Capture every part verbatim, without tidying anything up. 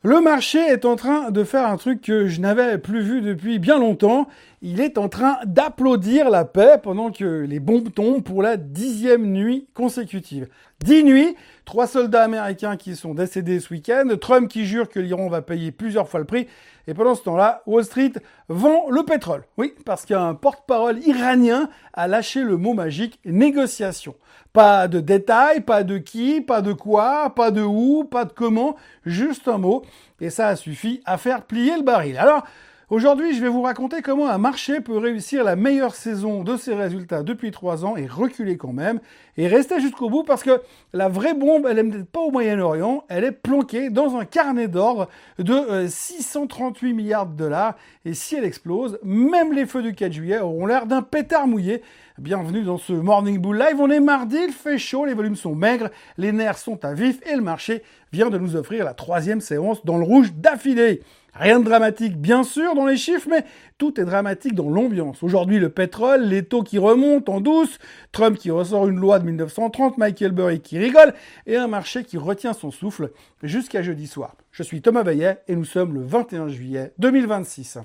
Le marché est en train de faire un truc que je n'avais plus vu depuis bien longtemps. Il est en train d'applaudir la paix pendant que les bombes tombent pour la dixième nuit consécutive. Dix nuits, trois soldats américains qui sont décédés ce week-end, Trump qui jure que l'Iran va payer plusieurs fois le prix, et pendant ce temps-là, Wall Street vend le pétrole. Oui, parce qu'un porte-parole iranien a lâché le mot magique « négociation ». Pas de détails, pas de qui, pas de quoi, pas de où, pas de comment, juste un mot, et ça a suffi à faire plier le baril. Alors, aujourd'hui, je vais vous raconter comment un marché peut réussir la meilleure saison de ses résultats depuis trois ans et reculer quand même, et rester jusqu'au bout parce que la vraie bombe, elle n'est pas au Moyen-Orient, elle est planquée dans un carnet d'ordre de euh, six cent trente-huit milliards de dollars, et si elle explose, même les feux du quatre juillet auront l'air d'un pétard mouillé. Bienvenue dans ce Morning Bull Live, on est mardi, il fait chaud, les volumes sont maigres, les nerfs sont à vif et le marché vient de nous offrir la troisième séance dans le rouge d'affilée. Rien de dramatique, bien sûr, dans les chiffres, mais tout est dramatique dans l'ambiance. Aujourd'hui, le pétrole, les taux qui remontent en douce, Trump qui ressort une loi de mille neuf cent trente, Michael Burry qui rigole, et un marché qui retient son souffle jusqu'à jeudi soir. Je suis Thomas Veillet et nous sommes le vingt et un juillet deux mille vingt-six.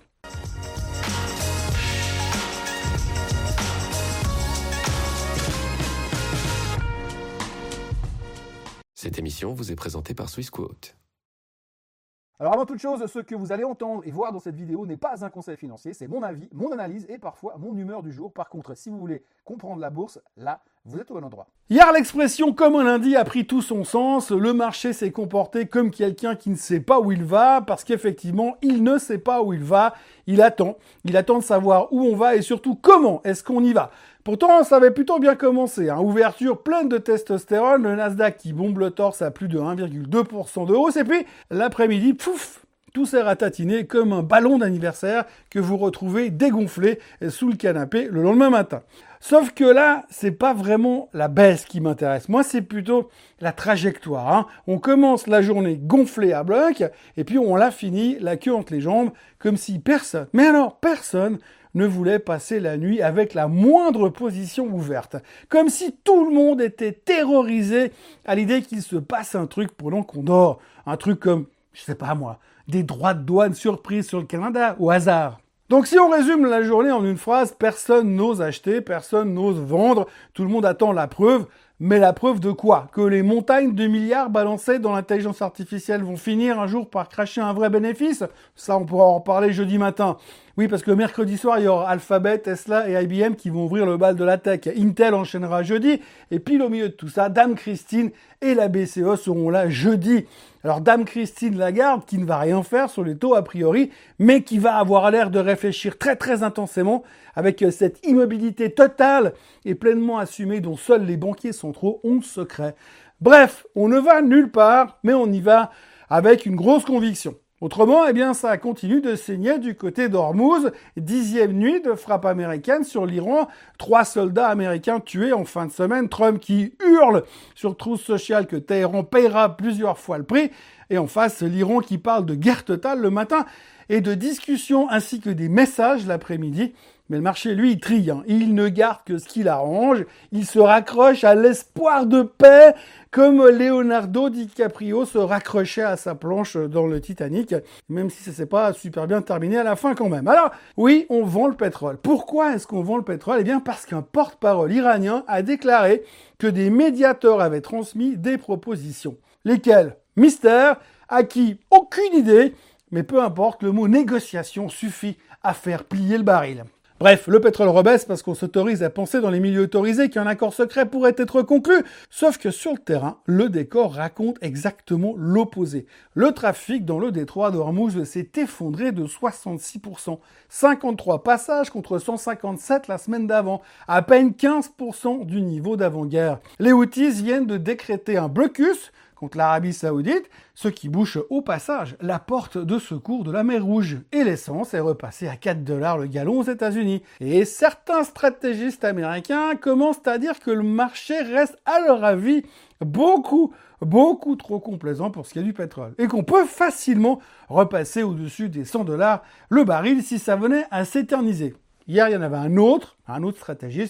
Cette émission vous est présentée par Swissquote. Alors avant toute chose, ce que vous allez entendre et voir dans cette vidéo n'est pas un conseil financier, c'est mon avis, mon analyse et parfois mon humeur du jour. Par contre, si vous voulez comprendre la bourse, là, vous êtes au bon endroit. Hier, l'expression « comme un lundi » a pris tout son sens. Le marché s'est comporté comme quelqu'un qui ne sait pas où il va, parce qu'effectivement, il ne sait pas où il va. Il attend. Il attend de savoir où on va et surtout comment est-ce qu'on y va. Pourtant, ça avait plutôt bien commencé. Hein. Ouverture pleine de testostérone, le Nasdaq qui bombe le torse à plus de un virgule deux pour cent de hausse. Et puis, l'après-midi, pouf, tout s'est ratatiné comme un ballon d'anniversaire que vous retrouvez dégonflé sous le canapé le lendemain matin. Sauf que là, c'est pas vraiment la baisse qui m'intéresse. Moi, c'est plutôt la trajectoire. Hein. On commence la journée gonflée à bloc et puis on la finit la queue entre les jambes comme si personne, mais alors personne, ne voulait passer la nuit avec la moindre position ouverte. Comme si tout le monde était terrorisé à l'idée qu'il se passe un truc pendant qu'on dort. Un truc comme, je sais pas moi, des droits de douane surprise sur le Canada, au hasard. Donc si on résume la journée en une phrase, personne n'ose acheter, personne n'ose vendre, tout le monde attend la preuve. Mais la preuve de quoi? Que les montagnes de milliards balancées dans l'intelligence artificielle vont finir un jour par cracher un vrai bénéfice? Ça, on pourra en reparler jeudi matin. Oui, parce que mercredi soir, il y aura Alphabet, Tesla et I B M qui vont ouvrir le bal de la tech. Intel enchaînera jeudi. Et pile au milieu de tout ça, Dame Christine et la B C E seront là jeudi. Alors, Dame Christine Lagarde, qui ne va rien faire sur les taux a priori, mais qui va avoir l'air de réfléchir très très intensément avec cette immobilité totale et pleinement assumée dont seuls les banquiers centraux ont secret. Bref, on ne va nulle part, mais on y va avec une grosse conviction. Autrement, eh bien, ça continue de saigner du côté d'Ormuz. Dixième nuit de frappe américaine sur l'Iran. Trois soldats américains tués en fin de semaine. Trump qui hurle sur Truth Social que Téhéran payera plusieurs fois le prix. Et en face, l'Iran qui parle de guerre totale le matin et de discussions ainsi que des messages l'après-midi. Mais le marché, lui, il trie. Hein. Il ne garde que ce qui l'arrange. Il se raccroche à l'espoir de paix, comme Leonardo DiCaprio se raccrochait à sa planche dans le Titanic, même si ça ne s'est pas super bien terminé à la fin quand même. Alors, oui, on vend le pétrole. Pourquoi est-ce qu'on vend le pétrole? Eh bien, parce qu'un porte-parole iranien a déclaré que des médiateurs avaient transmis des propositions. Lesquelles? Mystère, à qui? Aucune idée, mais peu importe, le mot négociation suffit à faire plier le baril. Bref, le pétrole rebaisse parce qu'on s'autorise à penser dans les milieux autorisés qu'un accord secret pourrait être conclu. Sauf que sur le terrain, le décor raconte exactement l'opposé. Le trafic dans le détroit d'Ormuz s'est effondré de soixante-six pour cent. cinquante-trois passages contre cent cinquante-sept la semaine d'avant. À peine quinze pour cent du niveau d'avant-guerre. Les Houthis viennent de décréter un blocus contre l'Arabie Saoudite, ce qui bouche au passage la porte de secours de la mer Rouge. Et l'essence est repassée à quatre dollars le gallon aux États-Unis. Et certains stratégistes américains commencent à dire que le marché reste, à leur avis, beaucoup, beaucoup trop complaisant pour ce qui est du pétrole. Et qu'on peut facilement repasser au-dessus des cent dollars le baril si ça venait à s'éterniser. Hier, il y en avait un autre, un autre stratégiste,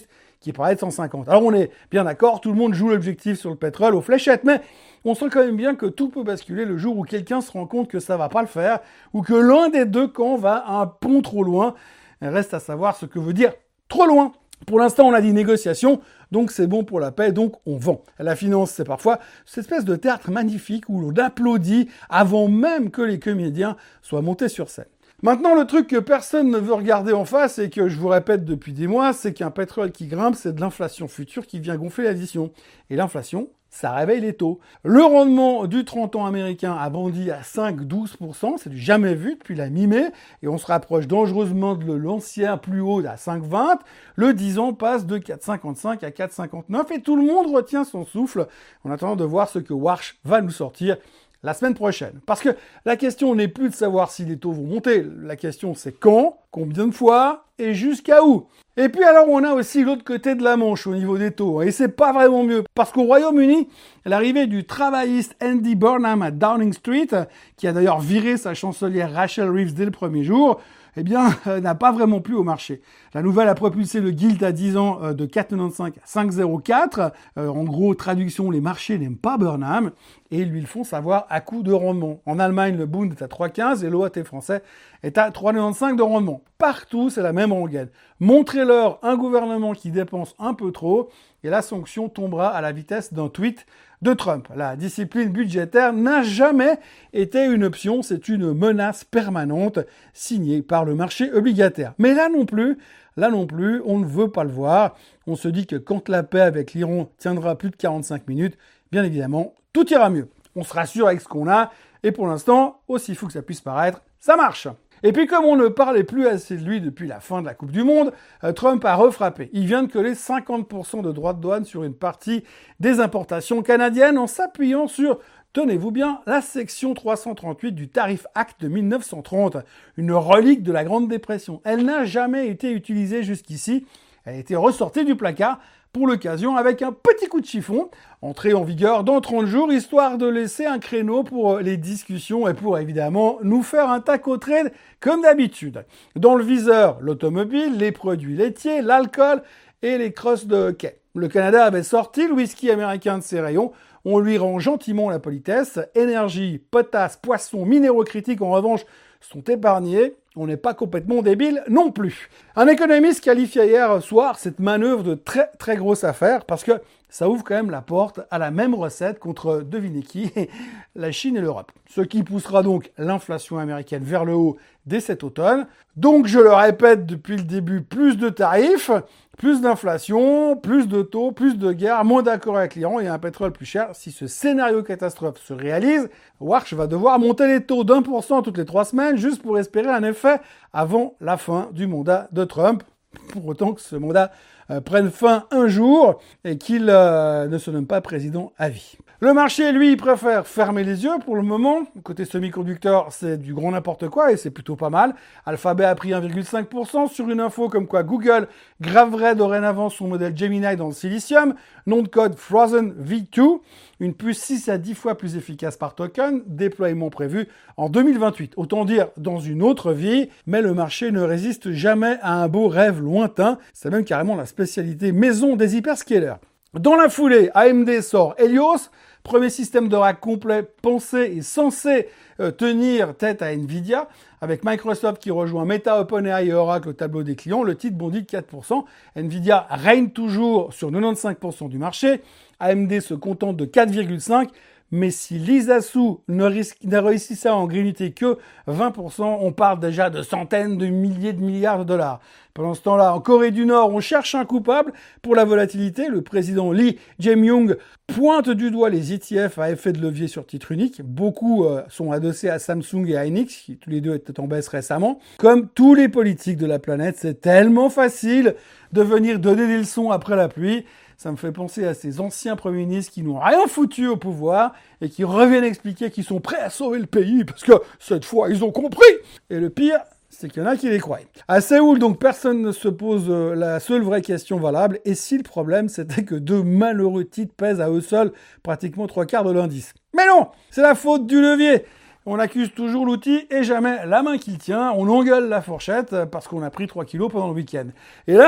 qui parlait de cent cinquante. Alors on est bien d'accord, tout le monde joue l'objectif sur le pétrole aux fléchettes, mais on sent quand même bien que tout peut basculer le jour où quelqu'un se rend compte que ça va pas le faire, ou que l'un des deux camps va un pont trop loin. Il reste à savoir ce que veut dire trop loin. Pour l'instant, on a dit négociation, donc c'est bon pour la paix, donc on vend. La finance, c'est parfois cette espèce de théâtre magnifique où l'on applaudit avant même que les comédiens soient montés sur scène. Maintenant, le truc que personne ne veut regarder en face et que je vous répète depuis des mois, c'est qu'un pétrole qui grimpe, c'est de l'inflation future qui vient gonfler l'addition. Et l'inflation, ça réveille les taux. Le rendement du trente ans américain a bondi à cinq virgule douze pour cent, c'est du jamais vu depuis la mi-mai, et on se rapproche dangereusement de l'ancien plus haut à cinq virgule vingt. Le dix ans passe de quatre virgule cinquante-cinq à quatre virgule cinquante-neuf, et tout le monde retient son souffle en attendant de voir ce que Warsh va nous sortir la semaine prochaine. Parce que la question n'est plus de savoir si les taux vont monter, la question c'est quand, combien de fois et jusqu'à où. Et puis alors on a aussi l'autre côté de la Manche au niveau des taux, et c'est pas vraiment mieux, parce qu'au Royaume-Uni, l'arrivée du travailliste Andy Burnham à Downing Street, qui a d'ailleurs viré sa chancelière Rachel Reeves dès le premier jour, eh bien, euh, n'a pas vraiment plu au marché. La nouvelle a propulsé le gilt à dix ans euh, de quatre virgule quatre-vingt-quinze à cinq virgule zéro quatre. Euh, en gros, traduction, les marchés n'aiment pas Burnham et ils lui le font savoir à coup de rendement. En Allemagne, le Bund est à trois virgule quinze et l'O A T français est à trois virgule quatre-vingt-quinze de rendement. Partout, c'est la même rengaine. Montrez-leur un gouvernement qui dépense un peu trop et la sanction tombera à la vitesse d'un tweet de Trump. La discipline budgétaire n'a jamais été une option, c'est une menace permanente signée par le marché obligataire. Mais là non plus, là non plus, on ne veut pas le voir. On se dit que quand la paix avec l'Iran tiendra plus de quarante-cinq minutes, bien évidemment, tout ira mieux. On se rassure avec ce qu'on a, et pour l'instant, aussi fou que ça puisse paraître, ça marche. Et puis comme on ne parlait plus assez de lui depuis la fin de la Coupe du Monde, Trump a refrappé. Il vient de coller cinquante pour cent de droits de douane sur une partie des importations canadiennes en s'appuyant sur, tenez-vous bien, la section trois cent trente-huit du Tariff Act de mille neuf cent trente, une relique de la Grande Dépression. Elle n'a jamais été utilisée jusqu'ici, elle a été ressortie du placard pour l'occasion avec un petit coup de chiffon, entrée en vigueur dans trente jours, histoire de laisser un créneau pour les discussions et pour évidemment nous faire un taco trade comme d'habitude. Dans le viseur, l'automobile, les produits laitiers, l'alcool et les crosses de quai. Le Canada avait sorti le whisky américain de ses rayons, on lui rend gentiment la politesse. Énergie, potasse, poissons, minéraux critiques en revanche sont épargnés. On n'est pas complètement débile non plus. Un économiste qualifiait hier soir cette manœuvre de très très grosse affaire parce que ça ouvre quand même la porte à la même recette contre, devinez qui, la Chine et l'Europe. Ce qui poussera donc l'inflation américaine vers le haut dès cet automne. Donc je le répète depuis le début, plus de tarifs, plus d'inflation, plus de taux, plus de guerre, moins d'accord avec l'Iran et un pétrole plus cher. Si ce scénario catastrophe se réalise, Warsh va devoir monter les taux d'un pour cent toutes les trois semaines juste pour espérer un effet avant la fin du mandat de Trump. Pour autant que ce mandat euh, prenne fin un jour et qu'il euh, ne se nomme pas président à vie. Le marché, lui, il préfère fermer les yeux pour le moment. Côté semi-conducteur, c'est du grand n'importe quoi et c'est plutôt pas mal. Alphabet a pris un virgule cinq pour cent sur une info comme quoi Google graverait dorénavant son modèle Gemini dans le silicium. Nom de code Frozen V deux. Une puce six à dix fois plus efficace par token. Déploiement prévu en deux mille vingt-huit. Autant dire dans une autre vie, mais le marché ne résiste jamais à un beau rêve lointain. C'est même carrément la spécialité maison des hyperscalers. Dans la foulée, A M D sort Helios, premier système de rack complet pensé et censé euh, tenir tête à Nvidia, avec Microsoft qui rejoint Meta, OpenAI et Oracle au tableau des clients. Le titre bondit de quatre pour cent. Nvidia règne toujours sur quatre-vingt-quinze pour cent du marché. A M D se contente de quatre virgule cinq pour cent. Mais si l'Isasu ne, risque, ne réussissait à en grignoter que vingt pour cent, on parle déjà de centaines de milliers de milliards de dollars. Pendant ce temps-là, en Corée du Nord, on cherche un coupable pour la volatilité. Le président Lee Jae-myung pointe du doigt les E T F à effet de levier sur titre unique. Beaucoup euh, sont adossés à Samsung et à Hynix, qui tous les deux étaient en baisse récemment. Comme tous les politiques de la planète, c'est tellement facile de venir donner des leçons après la pluie. Ça me fait penser à ces anciens premiers ministres qui n'ont rien foutu au pouvoir et qui reviennent expliquer qu'ils sont prêts à sauver le pays parce que cette fois, ils ont compris. Et le pire, c'est qu'il y en a qui les croient. À Séoul, donc, personne ne se pose la seule vraie question valable. Et si le problème, c'était que deux malheureux titres pèsent à eux seuls pratiquement trois quarts de l'indice? Mais non, c'est la faute du levier. On accuse toujours l'outil et jamais la main qui le tient. On engueule la fourchette parce qu'on a pris trois kilos pendant le week-end. Et là,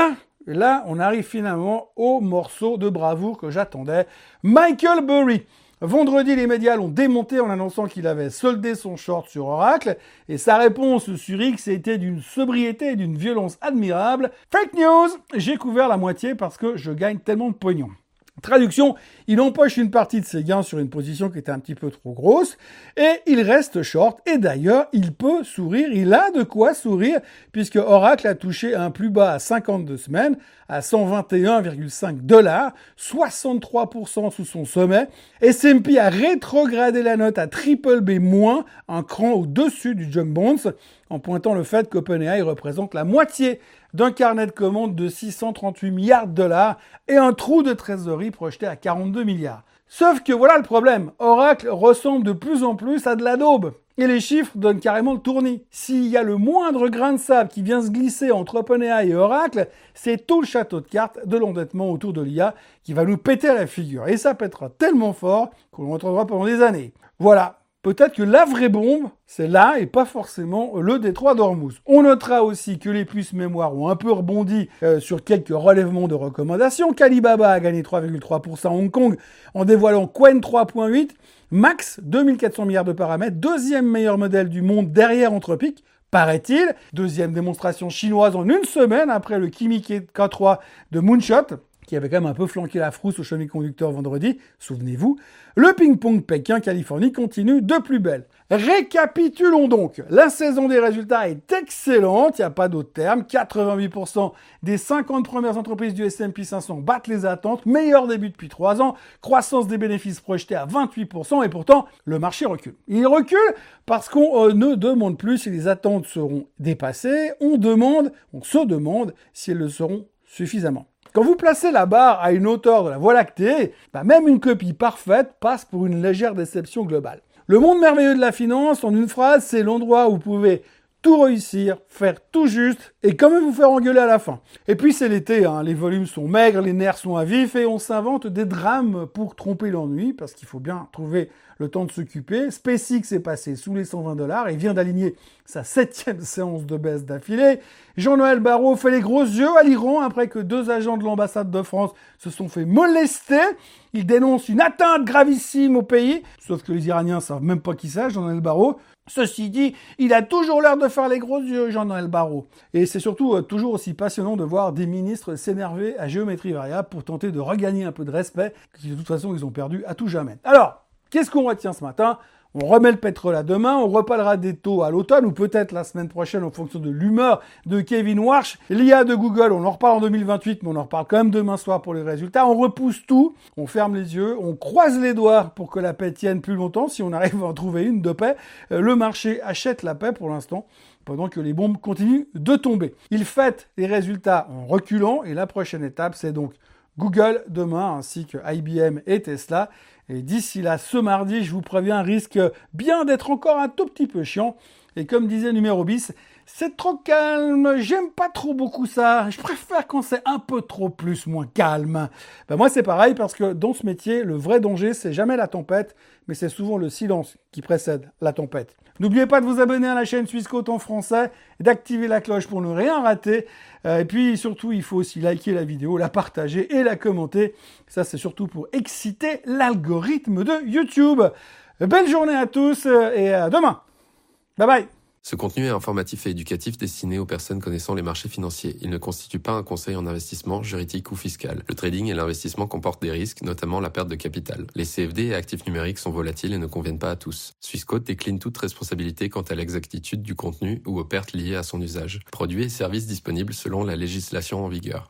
Et là, on arrive finalement au morceau de bravoure que j'attendais. Michael Burry. Vendredi, les médias l'ont démonté en annonçant qu'il avait soldé son short sur Oracle et sa réponse sur X était d'une sobriété et d'une violence admirable. Fake news! J'ai couvert la moitié parce que je gagne tellement de pognon. Traduction, il empoche une partie de ses gains sur une position qui était un petit peu trop grosse et il reste short. Et d'ailleurs, il peut sourire, il a de quoi sourire puisque Oracle a touché un plus bas à cinquante-deux semaines à cent vingt et un virgule cinq dollars, soixante-trois pour cent sous son sommet. S and P a rétrogradé la note à triple B moins, un cran au-dessus du junk bonds, en pointant le fait qu'OpenAI représente la moitié d'un carnet de commandes de six cent trente-huit milliards de dollars et un trou de trésorerie projeté à quarante-deux milliards. Sauf que voilà le problème, Oracle ressemble de plus en plus à de la daube. Et les chiffres donnent carrément le tournis. S'il y a le moindre grain de sable qui vient se glisser entre OpenAI et Oracle, c'est tout le château de cartes de l'endettement autour de l'I A qui va nous péter à la figure. Et ça pètera tellement fort qu'on le retrouvera pendant des années. Voilà. Peut-être que la vraie bombe, c'est là et pas forcément le détroit d'Ormuz. On notera aussi que les puces mémoire ont un peu rebondi euh, sur quelques relèvements de recommandations. Alibaba a gagné trois virgule trois pour cent à Hong Kong en dévoilant Qwen trois virgule huit. Max, deux mille quatre cents milliards de paramètres, deuxième meilleur modèle du monde derrière Anthropic, paraît-il. Deuxième démonstration chinoise en une semaine après le Kimi K trois de Moonshot, qui avait quand même un peu flanqué la frousse au semi-conducteur vendredi, souvenez-vous. Le ping-pong Pékin-Californie continue de plus belle. Récapitulons donc. La saison des résultats est excellente, il n'y a pas d'autre terme. quatre-vingt-huit pour cent des cinquante premières entreprises du S and P cinq cents battent les attentes. Meilleur début depuis trois ans. Croissance des bénéfices projetée à vingt-huit pour cent et pourtant, le marché recule. Il recule parce qu'on euh, ne demande plus si les attentes seront dépassées. On demande, on se demande si elles le seront suffisamment. Quand vous placez la barre à une hauteur de la Voie lactée, bah même une copie parfaite passe pour une légère déception globale. Le monde merveilleux de la finance, en une phrase, c'est l'endroit où vous pouvez tout réussir, faire tout juste et quand même vous faire engueuler à la fin. Et puis c'est l'été, hein, les volumes sont maigres, les nerfs sont à vif et on s'invente des drames pour tromper l'ennui parce qu'il faut bien trouver le temps de s'occuper. SpaceX est passé sous les cent vingt dollars et vient d'aligner sa septième séance de baisse d'affilée. Jean-Noël Barrot fait les gros yeux à l'Iran après que deux agents de l'ambassade de France se sont fait molester. Il dénonce une atteinte gravissime au pays, sauf que les Iraniens savent même pas qui c'est, Jean-Noël Barrot. Ceci dit, il a toujours l'air de faire les gros yeux, Jean-Noël Barrot. Et c'est surtout euh, toujours aussi passionnant de voir des ministres s'énerver à géométrie variable pour tenter de regagner un peu de respect, que de toute façon ils ont perdu à tout jamais. Alors, qu'est-ce qu'on retient ce matin ? On remet le pétrole à demain, on reparlera des taux à l'automne ou peut-être la semaine prochaine en fonction de l'humeur de Kevin Warsh. L'I A de Google, on en reparle en deux mille vingt-huit, mais on en reparle quand même demain soir pour les résultats. On repousse tout, on ferme les yeux, on croise les doigts pour que la paix tienne plus longtemps, si on arrive à en trouver une de paix. Le marché achète la paix pour l'instant, pendant que les bombes continuent de tomber. Il fête les résultats en reculant et la prochaine étape, c'est donc Google demain, ainsi que I B M et Tesla. Et d'ici là, ce mardi, je vous préviens, risque bien d'être encore un tout petit peu chiant. Et comme disait Numéro bis, c'est trop calme, j'aime pas trop beaucoup ça. Je préfère quand c'est un peu trop plus, moins calme. Ben moi, c'est pareil parce que dans ce métier, le vrai danger, c'est jamais la tempête, mais c'est souvent le silence qui précède la tempête. N'oubliez pas de vous abonner à la chaîne Swissquote en français, d'activer la cloche pour ne rien rater. Euh, et puis surtout, il faut aussi liker la vidéo, la partager et la commenter. Ça, c'est surtout pour exciter l'algorithme de YouTube. Belle journée à tous et à demain. Bye bye. Ce contenu est informatif et éducatif destiné aux personnes connaissant les marchés financiers. Il ne constitue pas un conseil en investissement, juridique ou fiscal. Le trading et l'investissement comportent des risques, notamment la perte de capital. Les C F D et actifs numériques sont volatiles et ne conviennent pas à tous. Swissquote décline toute responsabilité quant à l'exactitude du contenu ou aux pertes liées à son usage. Produits et services disponibles selon la législation en vigueur.